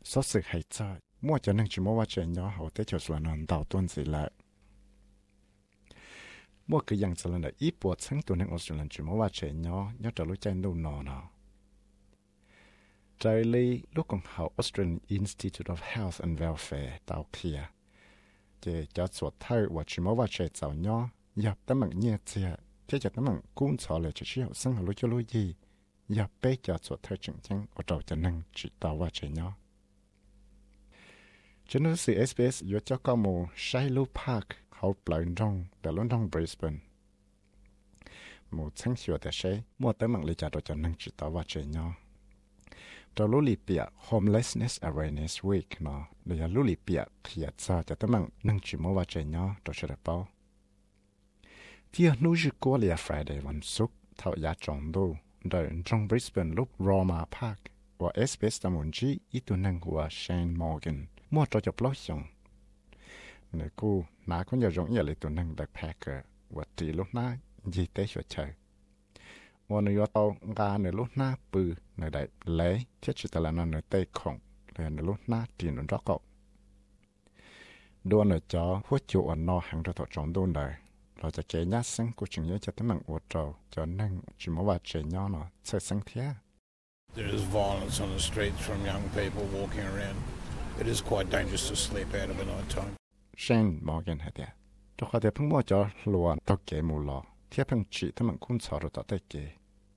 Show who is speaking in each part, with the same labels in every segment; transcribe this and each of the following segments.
Speaker 1: số sự hay cho mua cho nên chỉ mua vào chuyện nhỏ hậu tế cho số lần đầu tuần gì lại mua cái dạng số lần là ít bộ sáng tuần nên Australia chỉ mua vào chuyện nhỏ nhớ trở lúc chân đâu nọ trái lý lúc còn học Australian Institute of Health and Welfare tàu kia chỉ cho số thay và chỉ mua vào chuyện giàu nhỏ nhập tấm bằng nhẹ chia thế cho tấm bằng cũng cho lại chỉ học sinh học cho lúc gì nhập bé cho số thay chừng chăng ở đầu cho nên chỉ tàu vào chuyện nhỏ cho nên sự SBS vừa cho có một Shiloh Park họ lại trong để luôn trong Brisbane một sáng sớm để sẽ mua tới mạng lưới trả đồ cho nên chỉ tao vào chơi nhau. Trong lúc lì bịa Homelessness Awareness Week nó để lúc lì bịa khi cho tới mạng nên chỉ mua vào chơi nhau cho sẽ được bao. Thì nu chỉ qua lìa Friday วันศุกร์เท่าอยากจองดูđể trong Brisbane lúc Roma Park và SBS ตะมุนจีอีตัวนึงหัว Shane Morgan mua cho chụp lót xong. Nếu cô nãy con giờ giống như là tụi nâng backpacker và chỉ lúc nãy gì tế cho chơi. Và nếu tao ra nếu lúc nãy bự nếu đại lấy thiết chỉ là nó nếu tế khổng là nếu lúc nãy thì nó rõ cậu. Đua nếu cho hút chủ ở nó hàng cho thọ trọng đôn đời. Rồi cho chế nhát sinh của chúng nhớ cho tới mạng ổ trầu cho nâng chỉ mới vào chế nhau nó sẽ sinh thế.
Speaker 2: There is violence on the streets from young people walking around. It is quite dangerous to sleep out of the night time.
Speaker 1: Shane Morgan hả tiệt. Tôi có thể phun mua cho luồn tao kể mù lò. Thế phun chỉ tới mạng cũng sợ rồi tao tới kể.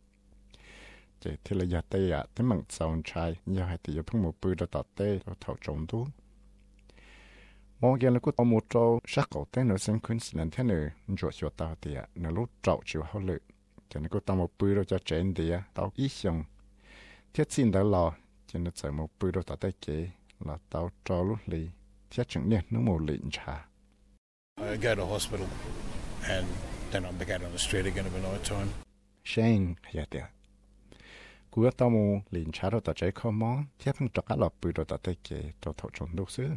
Speaker 1: Chỉ thì là giờ tây à tới mạng sòng trai giờ hay thì giờ phun một bự rồi tao tây rồi thầu trống tú. Morgan là cũng tao một trâu sắc cổ tên ở Saint Queensland thế này rồi cho tao tiệt. Nếu lúc trâu chịu hao lự. Cho nên cũng tao một bự rồi cho trên tiệt tao ít xong. Thiết xin đã lò cho nên chạy một bự rồi tao tới kể là tao trâu lúc lì. Thiết chẳng niên nó một lịnh trà.
Speaker 2: I go to hospital and then I'm back out on the street again at night time.
Speaker 1: Shane, dạ tiệt. Cú tao một lịnh trà rồi tao chạy khó món. Thiết không cho cá lọp bự rồi tao tới kể tao thọ trốn đâu xứ.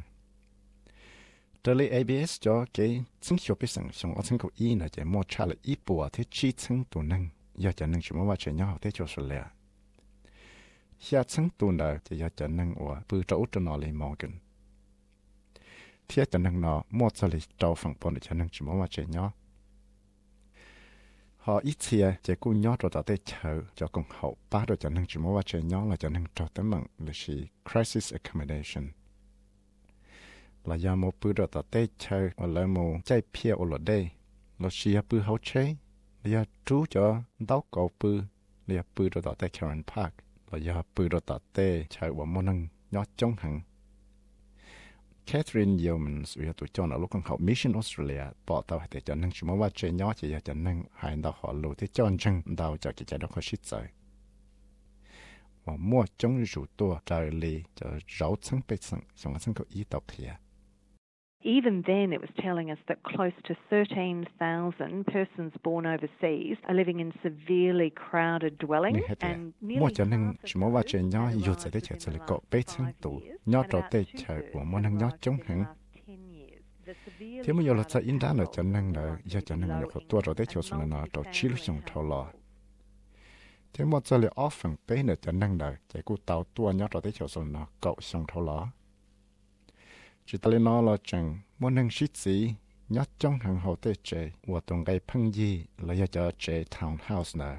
Speaker 1: Trở lại ABS cho cái chính hiệu biết rằng xong ở trên cầu y là chạy mua trả lại ít bùa thế chi chân tù nâng. Giờ chạy nâng chỉ mua vào chạy nhau thế cho sửa lẹ. Giờ chân tù nâng thì giờ chạy nâng ở bự trâu cho nó lên Morgan. Thiết cho nâng nó mua cho lịch trâu phẳng bọn để cho nâng chỉ mua vào chạy nhau. Họ ít xìa chạy cú nhót rồi tạo tới chờ cho cùng hậu bác rồi cho nâng chỉ mua vào chạy nhau là cho nâng trâu tới mặn là chỉ crisis accommodation. Là do một bữa rồi tạo tới chờ và lại một chạy phía ở lọ đây. Là chỉ bữa hậu chế. Là do trú cho đau cầu bữa. Là bữa rồi tạo tới Karen Park. Là do bữa rồi tạo tới chờ và mua nâng nhót chống hẳn. Catherine Yeomans vì tụi cho nó lúc con học Mission Australia bỏ tàu để cho nên chúng mua chơi nhỏ chỉ cho nên hai đào họ lùi thế cho chân đào cho cái trái đó khó xịt rồi và mua trong rượu tua trời lì cho rau xanh bê xanh xong xanh có ý tàu kia.
Speaker 3: Even then, it was telling us that close to 13,000 persons born overseas are living in severely crowded dwellings, and nearly half of those have arrived within the last 5 years.
Speaker 1: Nhớ trò tê chờ của món ăn nhớ chống hẳn. Thế mà giờ là tại India là cho nên là giờ cho nên là có tua trò tê chờ xuống là trò chỉ lúc xong thâu lò. Thế mà giờ là often bé là cho nên là chạy cụ tàu tua nhớ trò tê chờ xuống là cậu xong thâu lò. Chỉ ta lên nó là chẳng muốn nâng xích gì nhát trong hàng hậu tê chế và tổng gây phân gì là do cho chế townhouse nè.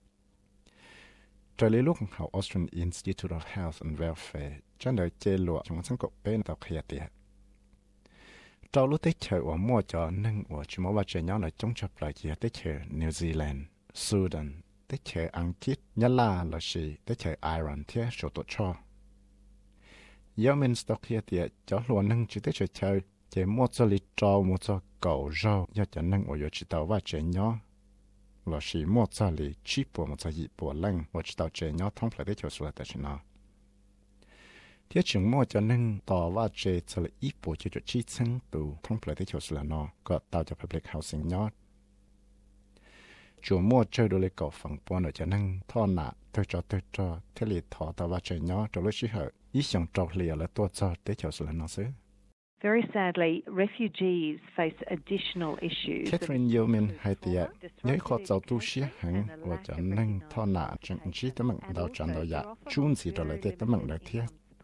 Speaker 1: Trở lại lúc học Australian Institute of Health and Welfare cho đời chế lụa trong sân cục bên tàu khía tiệt. Trong lúc tết chơi và mua cho nâng và chỉ mua vào chế nhau là trong chập lại chỉ tết chơi New Zealand, Sudan, tết chơi Anh Quốc, Nhật là gì tết chơi Iran thế số tổ cho. Giờ mình stock here thì cho luôn nâng chỉ tới chơi chỉ mua cho lịch trâu mua cho cầu rau giờ cho nâng ở chỉ tàu và chơi nhỏ là chỉ mua cho lịch cheap mua cho gì bộ lăng và chỉ tàu chơi nhỏ thông phải tới chỗ số là tại nó thiết chừng mua cho nâng tàu và chơi cho lịch ít bộ chơi cho chi chân tụ thông phải tới chỗ số là nó có tàu cho public housing nhỏ chủ mua chơi đồ lịch cầu phẳng buồn ở cho nâng thọ nạ tôi cho thế lịch thọ tàu và chơi nhỏ cho lúc chỉ hở ý想找了了多少得就是了那是。
Speaker 3: Very sadly, refugees face additional issues.
Speaker 1: Catherine Yeoman hay tiệt, nếu họ giàu tu sĩ hàng và cho nên thọ nạ chẳng chỉ tấm bằng đào tràn đào dạ, chung gì rồi lại tấm bằng đại thiết.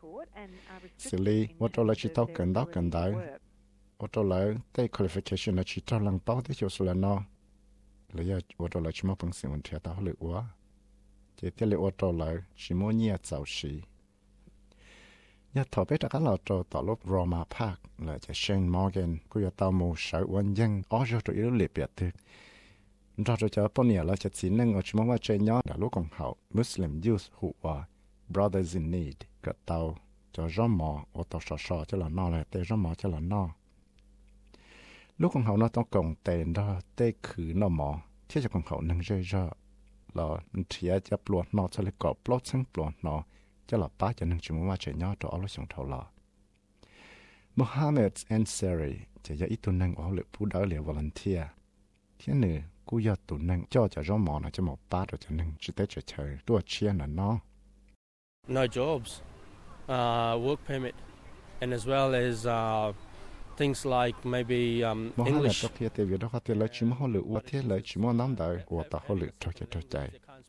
Speaker 1: xử lý ô tô là chỉ tao cần đó cần đấy ô tô là cái qualification là chỉ tao lăng bao thế cho số là nó lấy ô tô là chỉ một bằng sự mình theo tao lựa quá chỉ theo lựa ô tô là chỉ mua nhiều giàu sĩ nhà thọ biết là cái lò trâu tàu lúc Roma Park là chỉ Shane Morgan cũng như tàu mù sở quân dân ở chỗ tụi yếu liệt biệt thực rồi cho bọn nhà là chỉ xin nâng ở chỗ mà chơi nhỏ là lúc còn hậu Muslim Youth Who are Brothers in Need cái tàu cho rõ mò ô tàu sò cho là no này tê rõ mò cho là no lúc còn hậu nóต้องcộng tiền đó tê khử nó mò thế cho còn hậu nâng rơi ra là thiệtจะปลวดนอจะเลยกอบปลดซึ่งปลวดนอจะหลับป้าจะนึงชิมว่าเฉยย่อตัวเอาลูกส่งเท่าละ Mohammed Ansari จะยังอีตัวนึงเอาเลยผู้ได้เลี้ยว volunteer ที่หนึ่งกูอยากตัวนึงจ่อจะร้องหมอนะจะหมอป้าตัวจะนึงจะได้เฉยตัวเชียน่ะเนาะ
Speaker 4: No jobs, work permit, and as well as things like maybe English.
Speaker 1: ตัวที่เวียดเขาที่เลยชิมเขาเลยว่าที่เลยชิมว่าน้ำได้ว่าตาเขาเลยเข้าใจ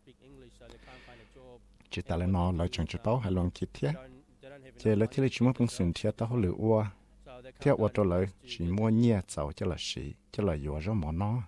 Speaker 1: chỉ ta lại nói lời chẳng cho tao hay lòng kít thế, chỉ là thế là chỉ muốn bằng sự thế tao lựa qua, thế qua cho lời chỉ muốn nhẹ giàu cho là gì, cho là vừa rồi món nó.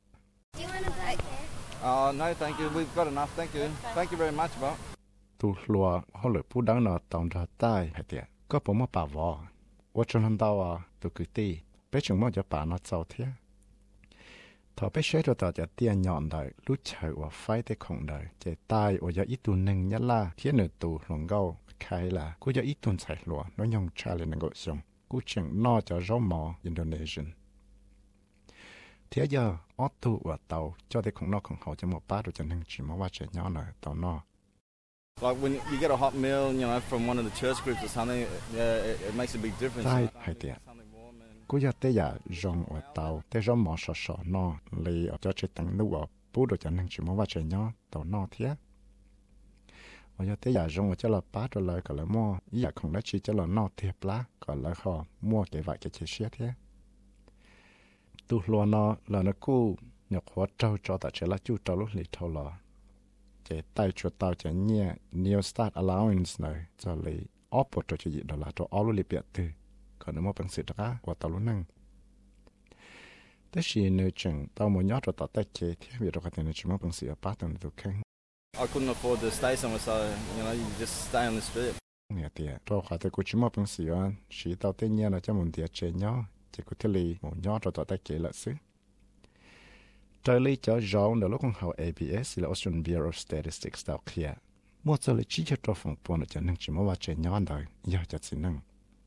Speaker 5: No, thank you. We've got enough. Thank you very much, Bob.
Speaker 1: Tu lùa họ lựa phụ đáng nó tòng ra tay hay thế, có bộ mà bà vợ, qua cho nên tao tu cứ ti, bé chúng mà cho bà nó giàu thế. Thọ bé xe rồi taoจะเตี้ยหย่อนได้รู้เฉยว่าไฟได้ของได้จะตายว่าจะอีตุนหนึ่งยัดล่าเที่ยนตัวหลงเก้าใครล่ะกูจะอีตุนใส่หลัวน้องยองชาเลยนังก็ส่งกูเชียงนอจะร้องหมออินโดนีเซียเที่ยยออตัวว่าเตาเจ้าได้ของนอกของเขาจะหมดป้าดูจะนึงchỉมาว่าเฉยย่อหน่อยตอนนอ
Speaker 5: Like when you get a hot meal, from one of the church groups or something, it makes a big difference.
Speaker 1: ใช่ให้เตี้ยกูอยากได้ยาจงว่าเตาได้ร้องหมอสอๆนอเลยเอาจะเช็ดตั้งนู้ว่าปูดูจะนึงชิมว่าเฉยย่อตัวนอเทียว่าอยากได้ยาจงว่าจะละป้าตัวเลยก็เลยมั่วอยากของได้ชีจะละนอเทียปลาก็เลยขอมั่วเก็บไว้เก็บเชี่ยเทียตัวลัวนอแล้วนะกูอยากหัวเจ้าจอแต่เชล่าจู่เจ้าลุกหลีเท่าหล่อเจไตชัวเตาจะเนี่ย New Start Allowance หน่อยจะเลยออปตัวจะหยิบดอลลาร์ตัวออลุลิเปียตือก็นึกว่าเป็นสิทธิ์ว่าตาลุนั่งแต่ชีเนื้อจังตาหมอยอดตัวต่อแต่เจที่วิโรกันในชิมว่าเป็นสิทธิ์ป้าตัวนี้ตัวแข็ง
Speaker 5: I couldn't afford to stay somewhere, so you just stay on the strip.
Speaker 1: เนี่ยเตี้ยตัวขาแต่กูชิมว่าเป็นสิทธิ์ชีเตาเตี้ยเนี่ยเราจะมุนเตี้ยเจย่อจะกูที่ลีหมอยอดตัวต่อแต่เจละซื้อเจอเลยจะร้องเดี๋ยวลูกของเขา ABS หรือ Australian Bureau of Statistics ดาวเคลียร์มั่วจะเลยชี้จะตัวฝั่งปนจะนึงชิมว่าเจย่อได้อยากจะสินั่ง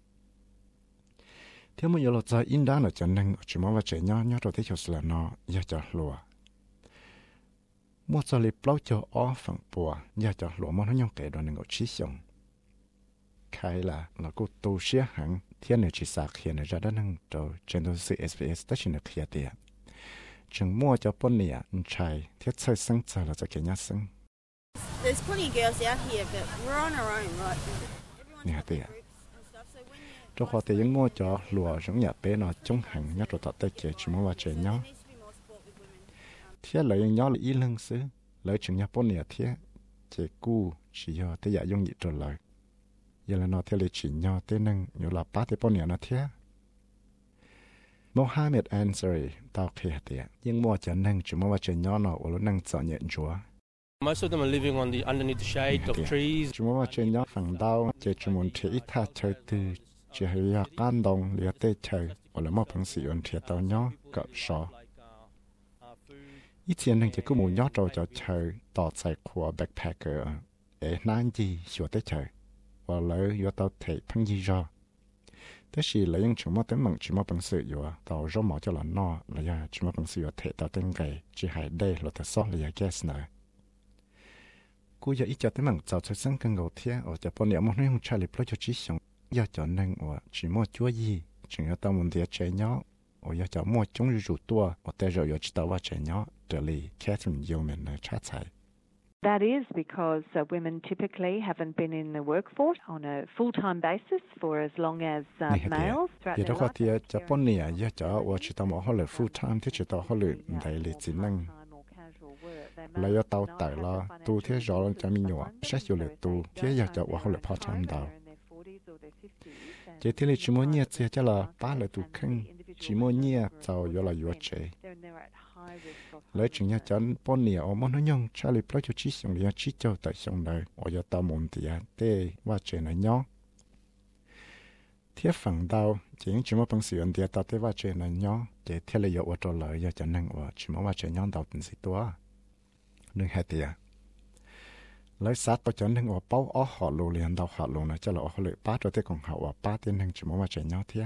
Speaker 1: ที่มันอยู่เราจะอินด้านเราจะนั่งชิมว่าเจย่อตัวที่เขาสละนออยากจะหลัวมั่วจะเลยเปล่าจะอ้อฝั่งปัวอยากจะหลัวมันทั้งยังเกิดโดนหนึ่งชี้ส่งใครล่ะเราก็ตูเสียหังเที่ยนในชีสาเขียนในจะได้นั่งโดยเจนตัวซี SBS ได้ชินเคลียเตียจึงมั่วจะปนเนี่ยใช่เที่ยใช้ซึ่งใจเราจะเขียนยัดซึ่ง
Speaker 6: There's plenty of girls out here, but we're on our own, right?
Speaker 1: เนี่ยเตียตัวเขาแต่ยังมั่วจะหลัวสงหยาเป้นอจงหังยัดตัวตัดเตะเกี่ยชิมว่าเจย่อเที่ยเลยยังย่อเลยอีเรื่องซื้อเลยจึงยัดปนเนี่ยเที่ยเจกู้ชี้ย่อแต่อย่ายงหยิบตัวเลยยังเลยนอเที่ยเลยชี้ย่อเต้นึงอยู่หลับป้าเตะปนเนี่ยนะเที่ยMohammed Ansari ตาวเคเตียยังมั่วจะนั่งชิมว่าเจย่อหนอว่านั่งจอดเนี่ยจัว
Speaker 4: Most of them are living underneath the shade of trees.
Speaker 1: ชิมว่าเจย่อฝั่งดาวเจจุมุนเทียอิทาเชยตือเจริยาการดงเลียเตเชยว่าละมั่วพังสีอันเทียตาวย่อกับชออีเทียนนึงจะกู้หมูย่อโจจะเชยต่อใส่ขวดแบ็คแพคเกอร์นั่นจีชัวเตเชยว่าเลยอยู่ต่อเทพังยีจอแต่สิเลยยังชิมว่าเต็มมังชิมว่าปังสืออยู่ต่อร่มหมอจะหล่อนนอเลยยังชิมว่าปังสืออยู่เทต่อเต็งไก่จีหายได้เราแต่ซ้อเลยยังแก้สนากูอยากอีจะเต็มมังเจ้าใช้ซึ่งกันกูเทียอจะปนเนี่ยมันไม่ยังใช้ลิปแล้วจะชี้ส่งอยากจะนั่งว่าชิมว่าจั่วยี่จึงจะต้องมันเดียเจเนาะอยากจะมั่วจงรู้ตัวแต่เราอยากจะว่าเจเนาะเดลี่แค่ถึงยอมมันในชาติไทย
Speaker 3: That is because women typically haven't been in the workforce on a full-time basis for as long as males throughout their life.
Speaker 1: ที่จะปนเนี่ยอยากจะว่าจะต้องเอาเลย full-time ที่จะต้องเอาเลยได้เลยจริงนั่งแล้ว要到大啦，都ที่เราจะมีหยวใช้อยู่เลยตัวที่อยากจะว่าเอาเลย part-time ดาว chỉ thế là chỉ muốn nhẹ chỉ cho là ba là tụ khăn chỉ muốn nhẹ giàu yo là yo chế lấy chuyện nhà chọn bọn nè ở món nó nhung cha lì plei cho chi xong liền chi cho tại xong đời ở yo tao muốn thì tê và chế này nhóc thiết phẳng đau chỉ những chuyện mà bằng sự ổn định tao tê và chế này nhóc để thế là yo ở chỗ lợi yo cho năng ở chỉ muốn và chế nhóc đau tình gì tua nên hai tiệt lấy sát tao cho nên ở bao ở họ lù liền đau họ lù này cho là họ lệ bát cho tới còn họ bát tên năng chỉ muốn và chế nhóc thế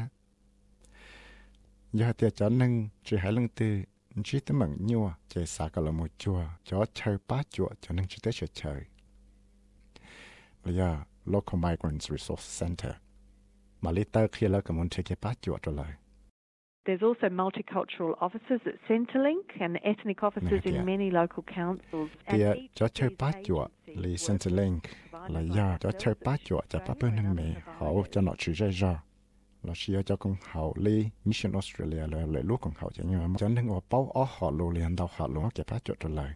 Speaker 1: giờ tiệt cho nên chỉ hai lần từ chỉ tới mảng nhua chỉ xả cả là một chùa cho chơi bát chùa cho nên chỉ tới chơi bây giờ local migrants resource center mà lý tơ khi là cái món chơi cái bát chùa trở lại.
Speaker 3: There's also multicultural offices at Centrelink and ethnic offices in many local councils.
Speaker 1: Thì cho chơi bát chùa lý Centrelink là giờ cho chơi bát chùa cho bác bên năng mẹ họ cho nó chỉ ra là chỉ cho con hậu lý Mission Australia là lấy lúc con hậu cho nhưng mà cho nên ở bao ở họ lù liền đào họ lù cái bát chùa trở lại.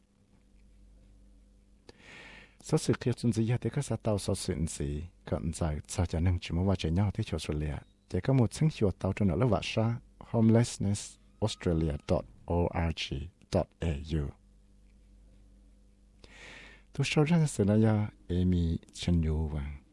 Speaker 1: Số sự kia chúng gì thì các xã tàu số sự gì cần giải sao cho nên chỉ muốn vào chơi nhau thì cho Australia chỉ có một sinh hoạt tàu trong đó là vasa homelessnessaustralia.org.au. Tôi sau ra sự này Amy Chen Yu Wang.